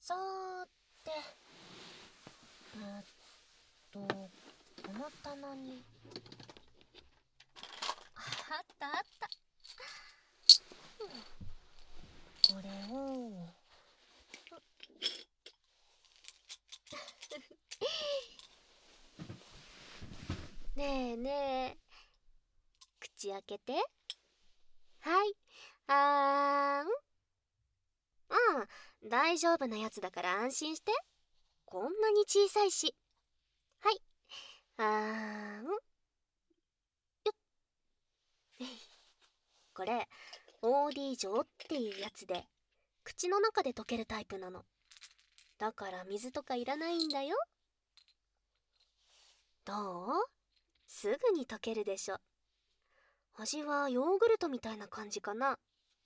さーて、この棚にあったあった、これをねえねえ、口開けて。はい、あーん。大丈夫なやつだから安心して。こんなに小さいし。はい、あーん。よっ。これ OD 錠っていうやつで、口の中で溶けるタイプなの。だから水とかいらないんだよ。どう？すぐに溶けるでしょ。味はヨーグルトみたいな感じかな。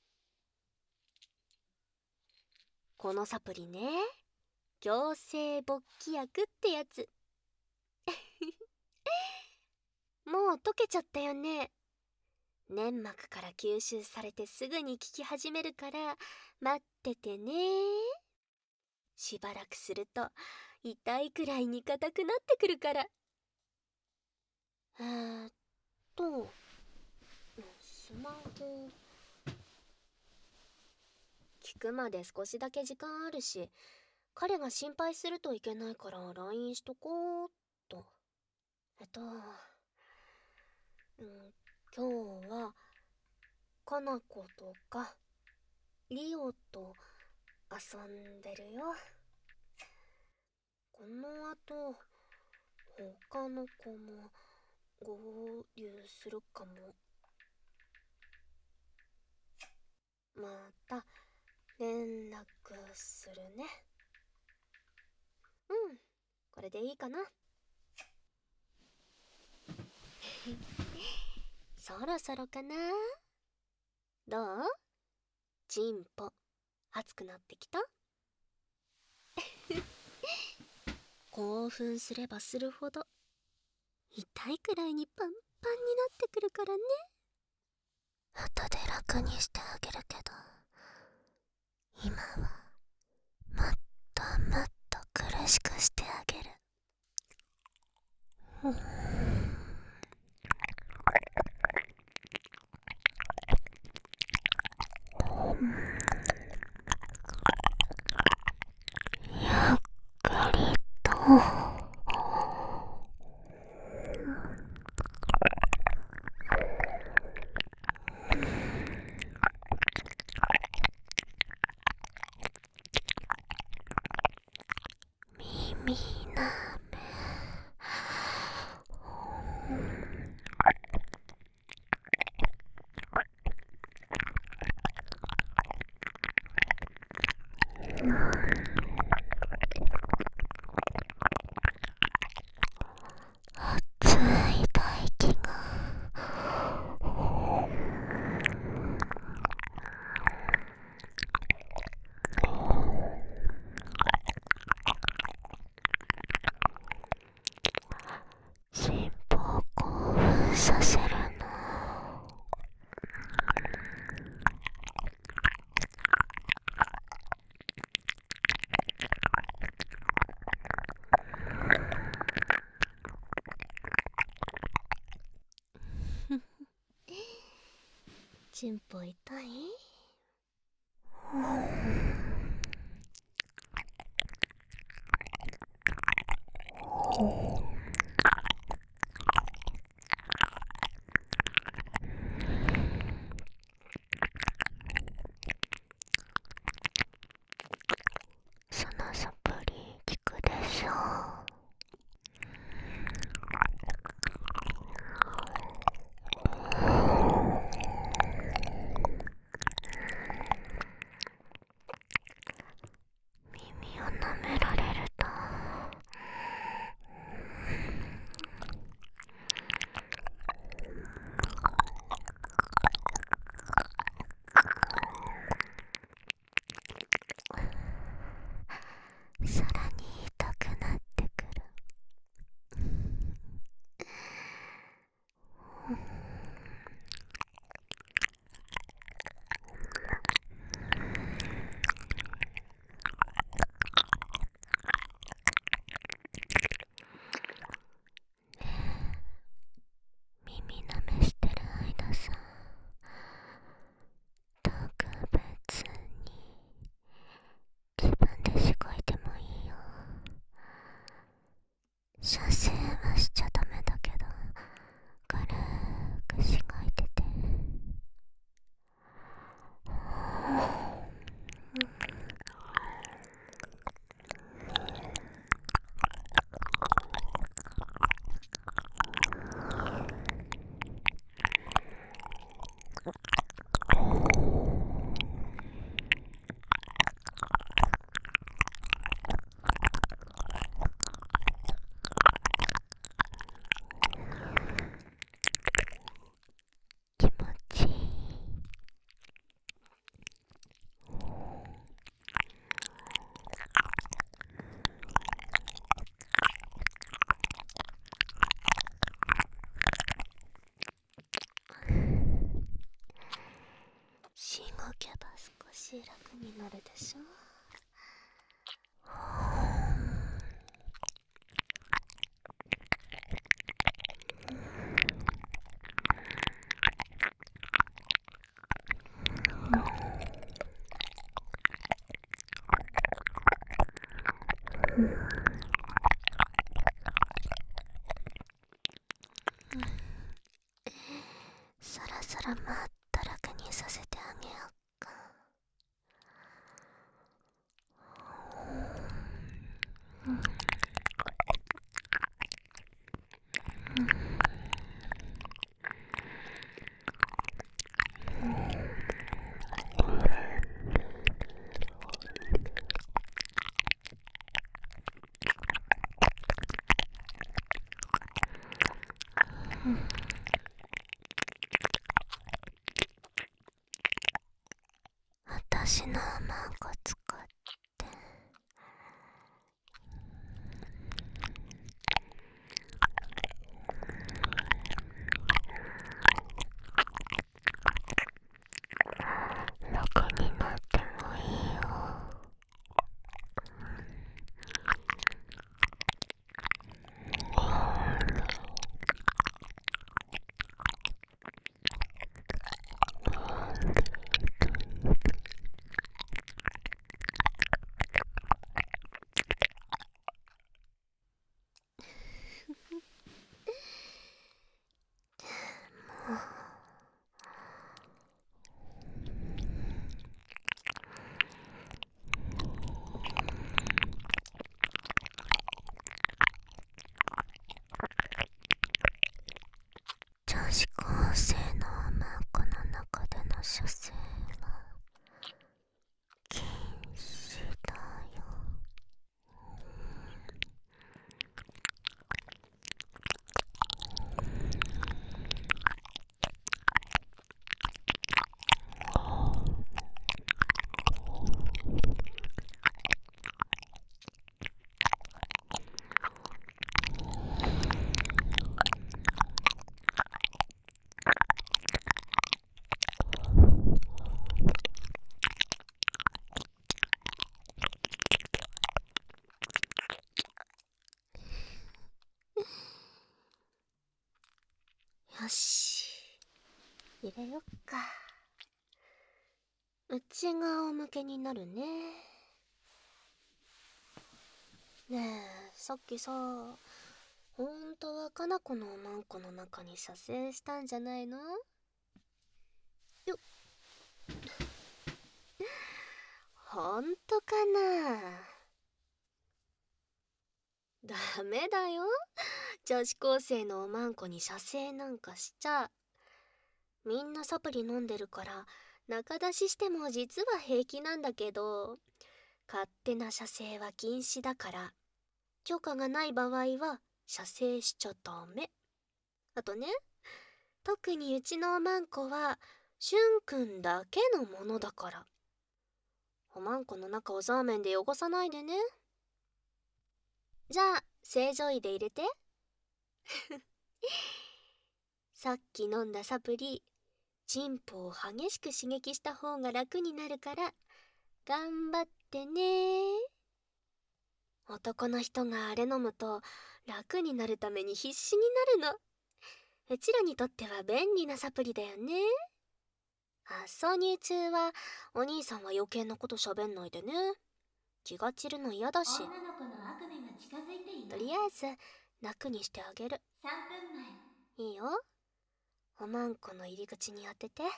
このサプリね、強制勃起薬ってやつ。もう溶けちゃったよね。粘膜から吸収されてすぐに効き始めるから待っててね。しばらくすると痛いくらいに硬くなってくるから。スマホ聞くまで少しだけ時間あるし、彼が心配するといけないから LINE しとこうっと。今日はかなことかリオと遊んでるよ。この後他の子も合流するかも。また連絡するね。これでいいかな。そろそろかな。どう？チンポ熱くなってきた？興奮すればするほど痛いくらいにパンパンになってくるからね。後で楽にしてあげるけど、今はもっともっと苦しくしてあげる。ゆっくりと耳なめ。熱い唾液が心臓を興奮させるの。チンポ痛い？そのサプリ効くでしょ。耳を舐められるとさらに痛くなってくる。 し楽になるでしょ。そろそろもっと楽にさせてあげようか。私のマンコ使って楽になってもいいよ。女子高生のマンコの中での射精は禁止だよ。よし、入れよっか。内側向けになるね。ねえ、さっきさ、ほんとはかな子のおまんこの中に射精したんじゃないの？よっ。ほんとかな？ダメだよ。女子高生のおまんこに射精なんかしちゃ。みんなサプリ飲んでるから中出ししても実は平気なんだけど、勝手な射精は禁止だから許可がない場合は射精しちゃダメ。あとね、特にうちのおまんこはしゅんくんだけのものだから、おまんこの中をザーメンで汚さないでね。じゃあ正常位で入れて。さっき飲んだサプリ、チンポを激しく刺激した方が楽になるから頑張ってね。男の人があれ飲むと楽になるために必死になるの。うちらにとっては便利なサプリだよね。挿入中はお兄さんは余計なこと喋んないでね。気が散るの嫌だし。 女の子の悪夢が近づいています。 とりあえず楽にしてあげる。 3分前。 いいよ。おまんこの入り口に当てて。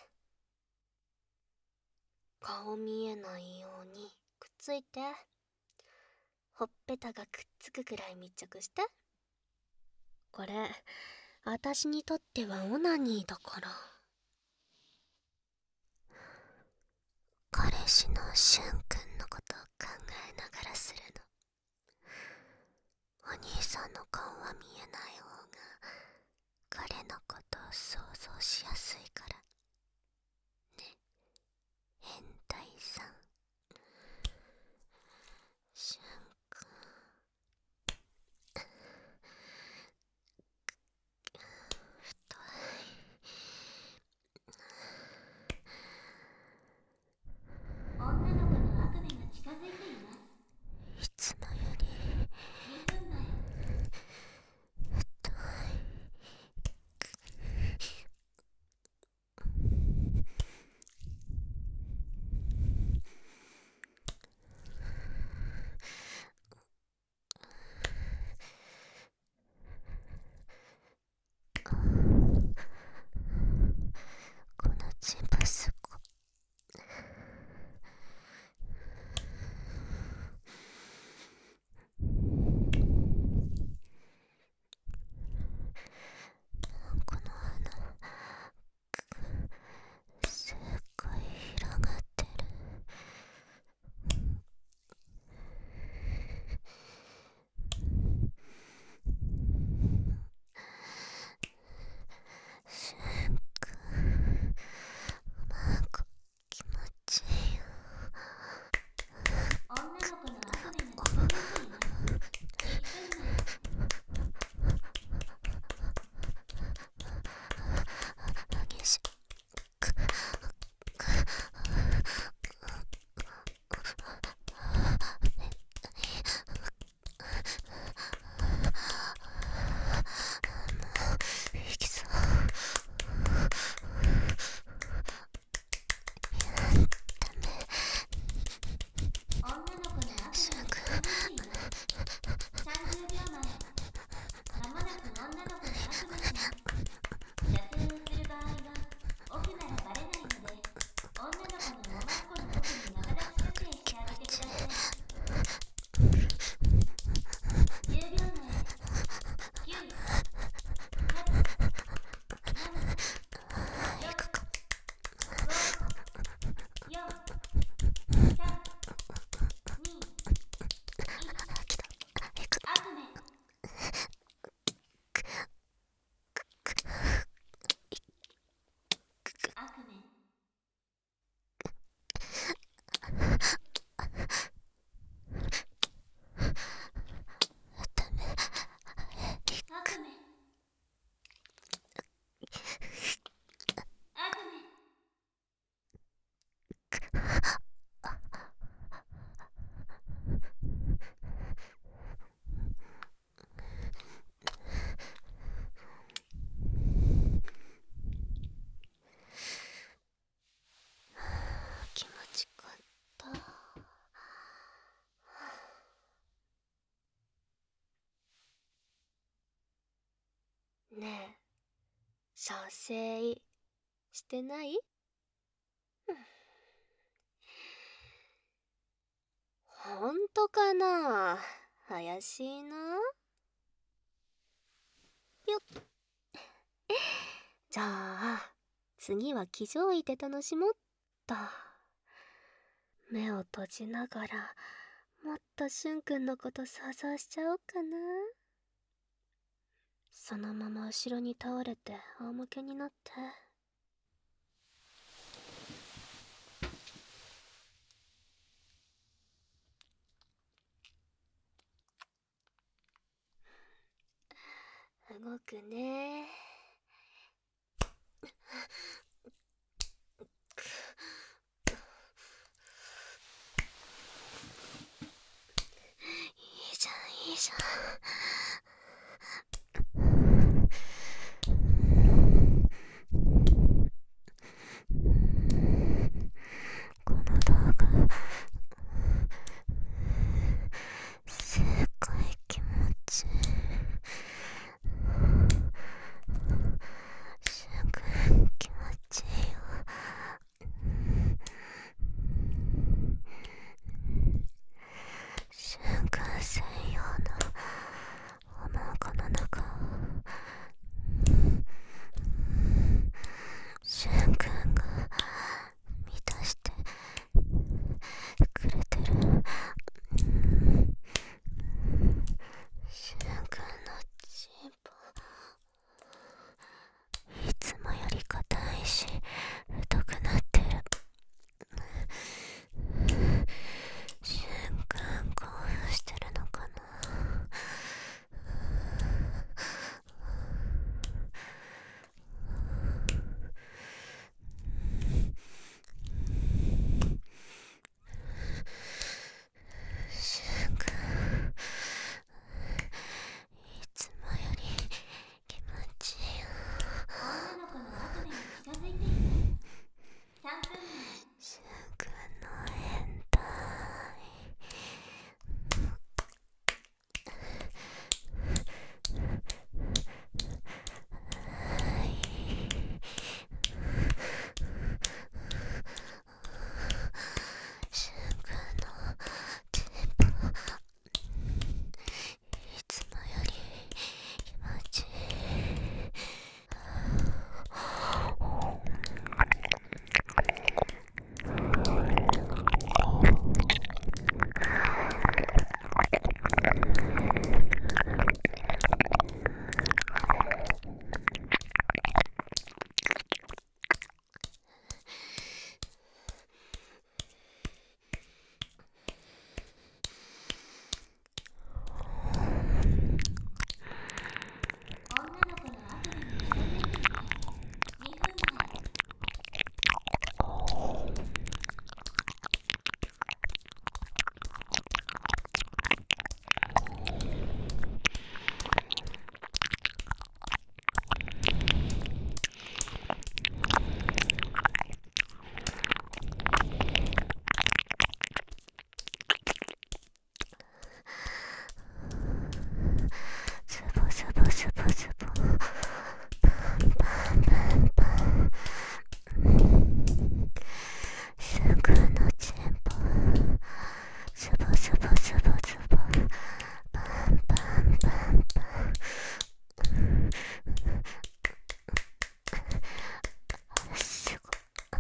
顔見えないようにくっついて。ほっぺたがくっつくくらい密着して。これ私にとってはオナニーだから。彼氏のしゅんくんのことを考えながらするの。お兄さんの顔は見えない方が彼のことを想像しやすいからね。変態さん。しゅんくん、太い。 女ねえ、射精してない？ほんとかな？怪しいな。よっ。じゃあ次は騎乗位で楽しもうっと。目を閉じながらもっとしゅんくんのこと想像しちゃおうかな。そのまま後ろに倒れて仰向けになって。動くね。いいじゃんいいじゃん。この動画すっごい気持ちいい。すごい気持ちいいよ。しゅんくん専用のお腹の中をしゅんくんが満たしてくれてる。しゅんくんのチンポいつもより硬いし太くなってる。しゅんくん興奮してるのかな。しゅんくんいつもより気持ちいいよ。 女の子の悪夢が近づいています。3分前。 しゅんくんの変態。しゅんくんのチンポいつもより気持ちいい。 女の子の悪夢が近づいています。2分前。 ズボズボズボズボパンパンパンパン。しゅんくんのチンポズボズボズボズボパンパンパンパン。すごい。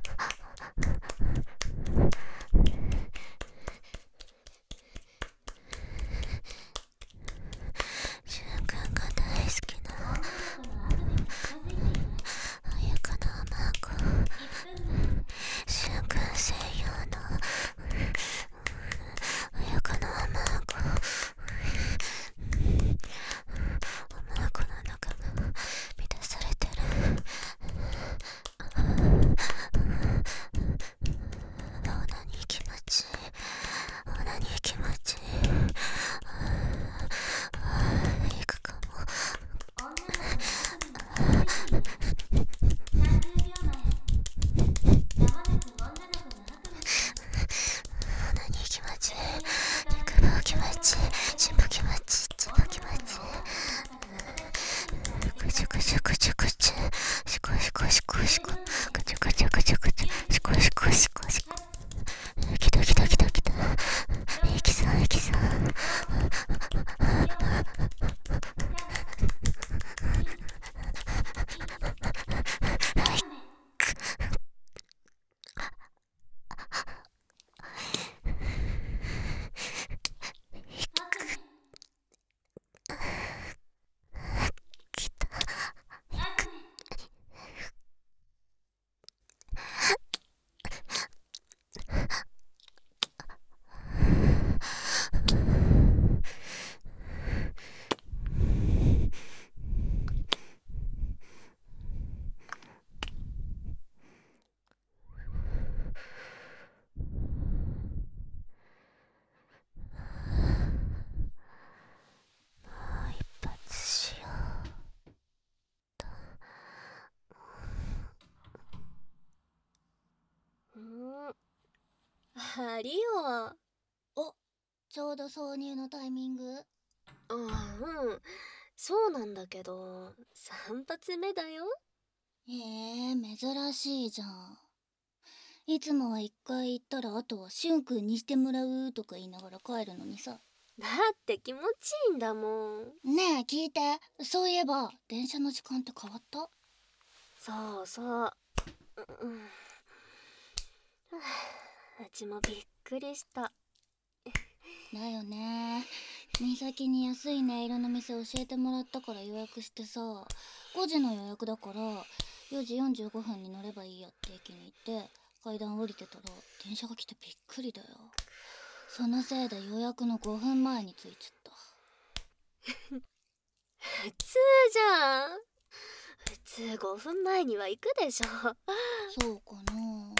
しゅんくんが大好きな女の子の悪夢が近づいています。 彩香のマーク。 1分前。 しゅんくん専用の彩香のマーク。おマークの中が満たされてる。オナニー気持ちいい。オナニー気持ちいい。行くかも。 女の子の悪夢が近づいています。30秒前。まもなく女の子の悪夢がオナニー気持ちいい。肉棒気持ちいい。チンポ気持ちいい。チンポ気持ちいい。ぐしゅぐしわりよ。 お、ちょうど挿入のタイミング。 そうなんだけど、3発目だよ。 珍しいじゃん。いつもは1回行ったらあとはしゅんくんにしてもらうとか言いながら帰るのにさ。 だって気持ちいいんだもん。 ねえ聞いて、そういえば電車の時間って変わった？ そうそう。うちもびっくりした。 だよね。美咲に安い音色の店教えてもらったから予約してさ、5時の予約だから4時45分に乗ればいいやって駅に行って階段降りてたら電車が来てびっくりだよ。そのせいで予約の5分前に着いちゃった。 普通じゃん。普通5分前には行くでしょ。 そうかな。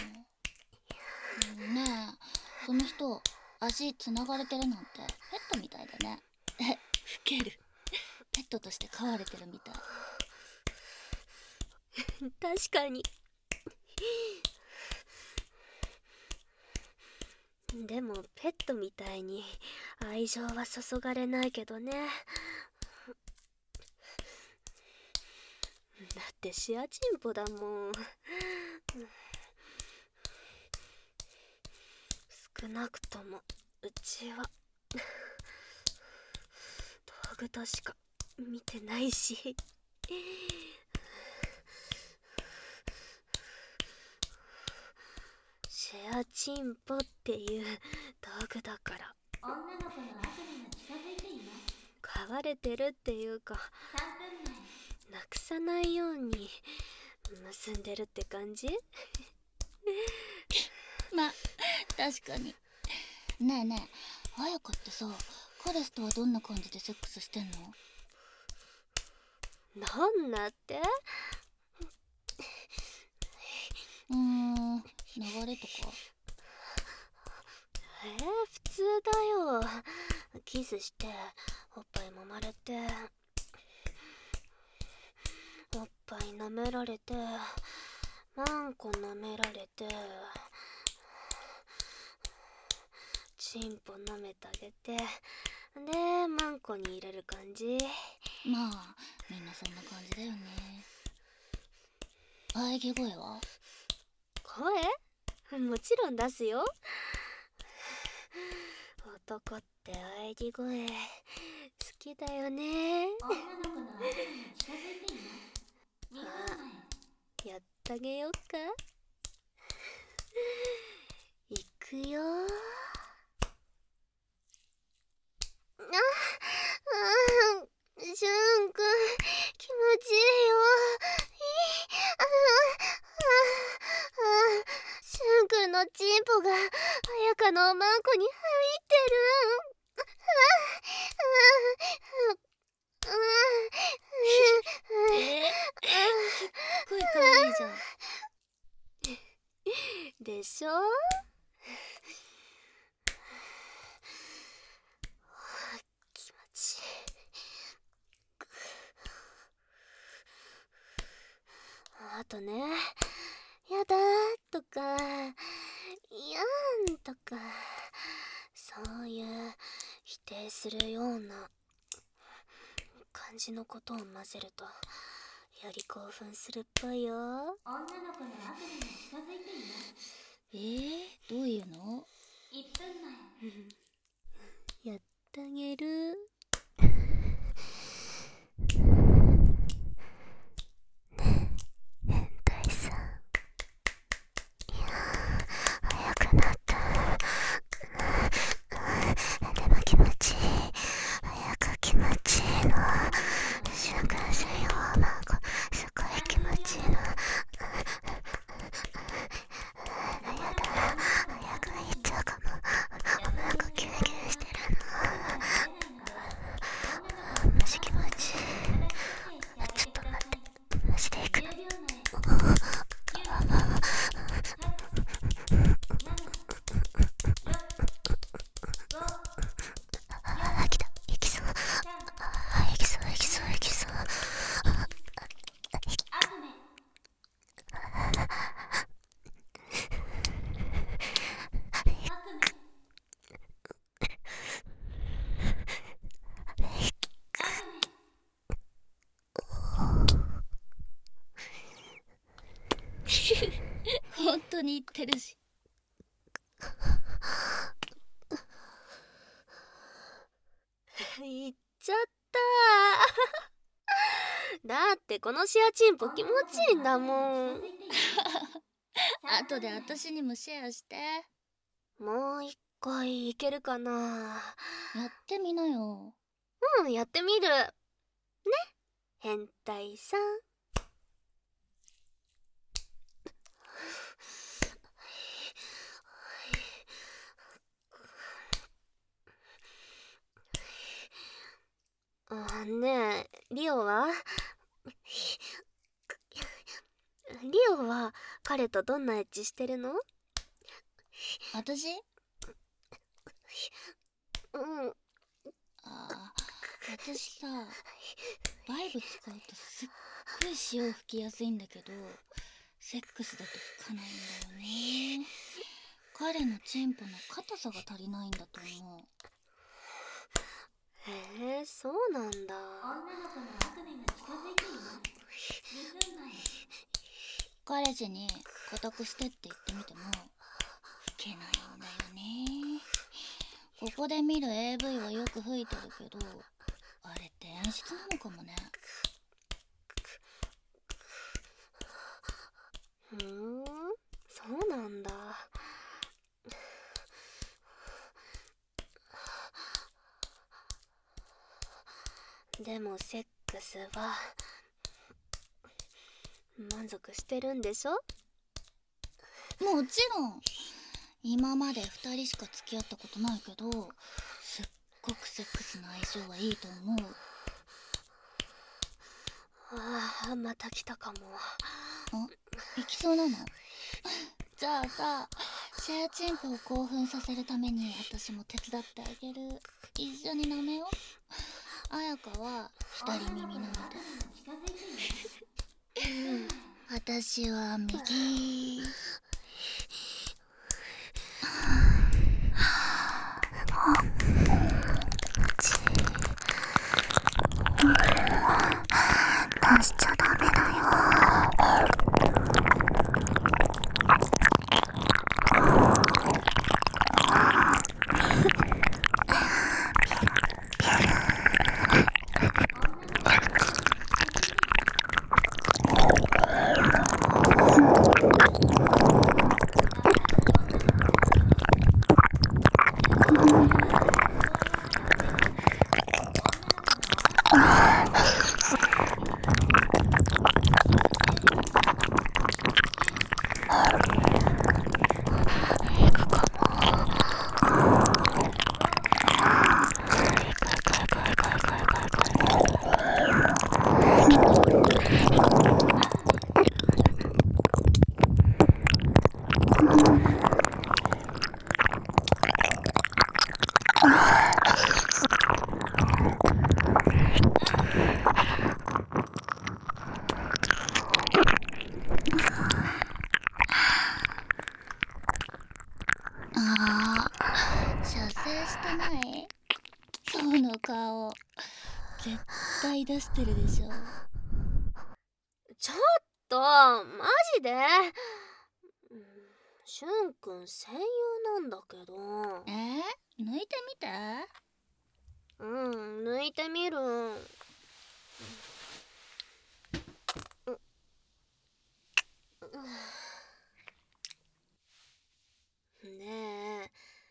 ねえ、その人足つながれてるなんてペットみたいだね。ウケる。ペットとして飼われてるみたい。 確かに。でもペットみたいに愛情は注がれないけどね。だってシアチンポだもん。少なくともうちは道具としか見てないし。シェアチンポっていう道具だから女の子の悪夢が近づいています。 飼われてるっていうか、 3分前。 なくさないように結んでるって感じ。 まあ確かに。ねえねえ、彩香ってさ、彼氏とはどんな感じでセックスしてんの？ どんなって？ 流れとか。 普通だよ。キスしておっぱい揉まれておっぱい舐められてマンコ舐められてチンポ舐めてあげて、でマンコに入れる感じ。 まあみんなそんな感じだよね。喘ぎ声は？ 声？もちろん出すよ。男って喘ぎ声好きだよね。 女の子の悪夢が近づいています。2分前。 やってあげようか。いくよ。しゅんくん気持ちいいよ。しゅんくんのチンポが彩香のマンコに入ってる。 すっごい可愛いじゃん。 でしょ？気持ちいい。あとね、やだーとかいやんとか、そういう否定するような感じのことを混ぜるとより興奮するっぽいよ。 女の子の悪夢が近づいています。 どういうの？ 1分前。 やってあげる。変態さん、いや早くなった。でも気持ちいい。早く気持ちいいの。しゅんくん専用マンコすごい気持ちいいの。やだ、早く行っちゃうかも。マンコキュンキュンしてるの。 に行ってるし。 行っちゃっただってこのシェアチンポ気持ちいいんだもん。 後で私にもシェアして。 もう一回いけるかな。 やってみなよ。 やってみるね、変態さん。ねえ、リオは彼とどんなエッチしてるの？ 私？私さ、バイブ使うとすっごい潮吹きやすいんだけど、セックスだと吹かないんだよね。彼のチンポの硬さが足りないんだと思う。 へえ、そうなんだ。 女の子の悪夢が近づいています。2分前。 彼氏に固くしてって言ってみても吹けないんだよね。ここで見る AV はよく吹いてるけど、あれって演出なのかもね。 そうなんだ。でもセックスは満足してるんでしょ？ もちろん。今まで2人しか付き合ったことないけど、すっごくセックスの相性はいいと思う。 また来たかも。 行きそうなの？じゃあさ、シェアチンポを興奮させるために私も手伝ってあげる。一緒に舐めよう。彩香は左耳舐めて。私は右。出しちゃダメだよ。射精してない？その顔絶対出してるでしょ。 ちょっとマジで。しゅんくん専用なんだけど。 抜いてみて。 抜いてみる。ねえ、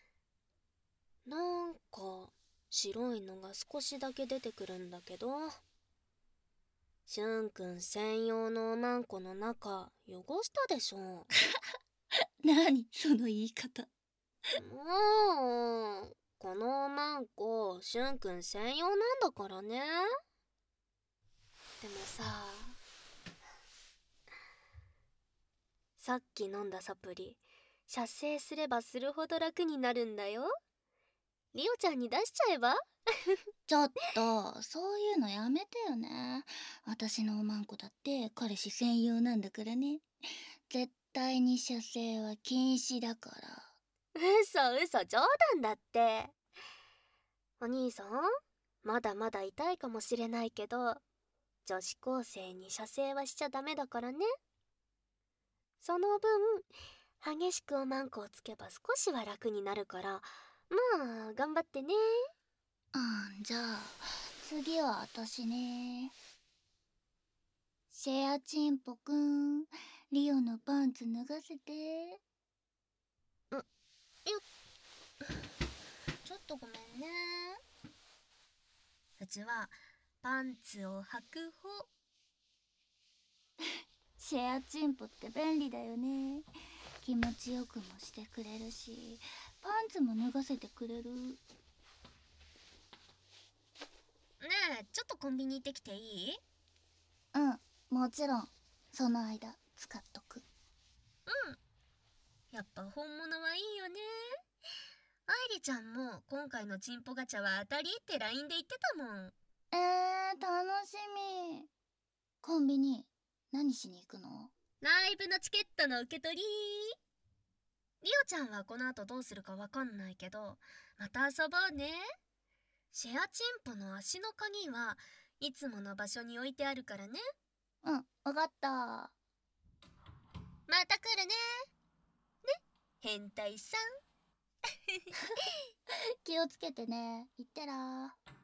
なんか白いのが少しだけ出てくるんだけど、しゅんくん専用のおまんこの中汚したでしょ。 何その言い方。 もうこのおまんこしゅんくん専用なんだからね。でもさっき飲んだサプリ射精すればするほど楽になるんだよ。リオちゃんに出しちゃえば。 ちょっとそういうのやめてよね。私のおまんこだって彼氏専用なんだからね。絶対に射精は禁止だから。 嘘冗談だって。お兄さん、まだまだ痛いかもしれないけど、女子高生に射精はしちゃダメだからね。その分激しくおまんこをつけば少しは楽になるから、まあ頑張ってね。 じゃあ次は私ね。シェアチンポくん、リオのパンツ脱がせて。 ちょっとごめんね。うちはパンツを履く方。 シェアチンポって便利だよね。気持ちよくもしてくれるし、パンツも脱がせてくれる。 ねえ、ちょっとコンビニ行ってきていい？ もちろん。その間使っとく。 やっぱ本物はいいよね。愛梨ちゃんも今回のチンポガチャは当たりって LINE で言ってたもん。 楽しみ。コンビニ何しに行くの？ ライブのチケットの受け取り。リオちゃんはこの後どうするかわかんないけど、また遊ぼうね。シェアチンポの足の鍵はいつもの場所に置いてあるからね。 わかった。 また来るね。変態さん。 気をつけてね。いってらー。